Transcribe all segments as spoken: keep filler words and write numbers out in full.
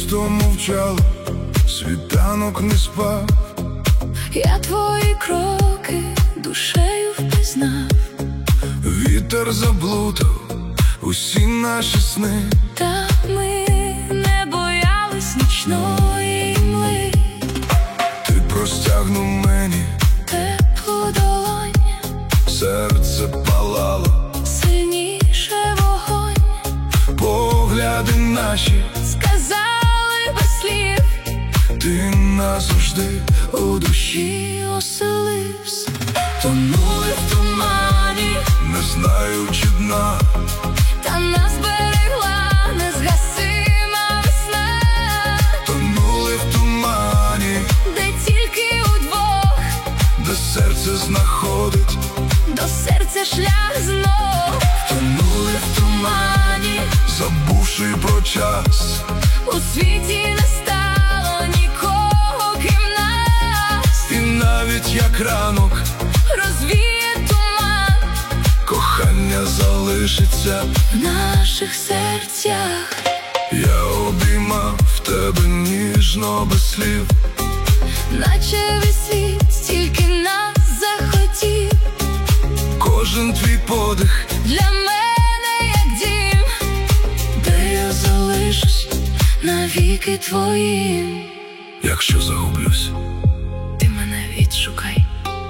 Місто мовчало, світанок не спав. Я твої кроки душею впізнав. Вітер заблудив усі наші сни. Та ми не боялись нічної мли. Ти простягнув мені теплу долонь, серце палало, сильніше вогонь. погляди наші Сказали без слів, ти назавжди у душі оселився. Тонули в тумані, не знаючи дна. та нас берегла незгасима весна. Тонули в тумані, Де тільки удвох де серце знаходить. до серця шлях знов. Тонули в тумані, забувши про час. У світі не стало нікого, крім нас. І навіть як ранок Розвіє туман, кохання залишиться. в наших серцях. Я обіймав тебе ніжно без слів. Наче весь світ стільки нас захотів. Кожен твій подих Для мене як дім, де я залишусь навіки твоїм. якщо загублюсь, Ти мене відшукай,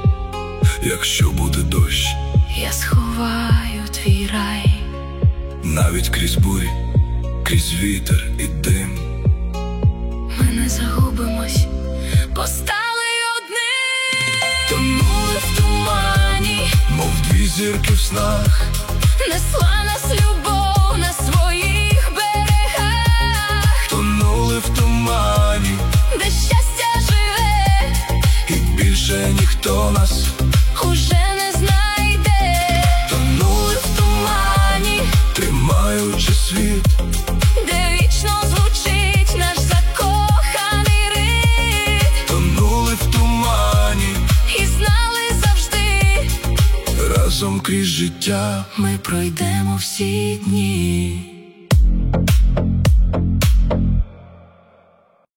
якщо буде дощ, я сховаю твій рай. навіть крізь бурі, крізь вітер і дим. Ми не загубимось, бо стали одним. Тонули в тумані, Мов дві зірки в снах, несла нас любов на своїх берегах. тонули в тумані, Де щастя живе, і більше ніхто нас. уже не знайде. Тонули в тумані, тримаючи світ. Де вічно звучить наш закоханий рид. Тонули в тумані, І знали завжди, разом крізь життя. ми пройдемо всі дні.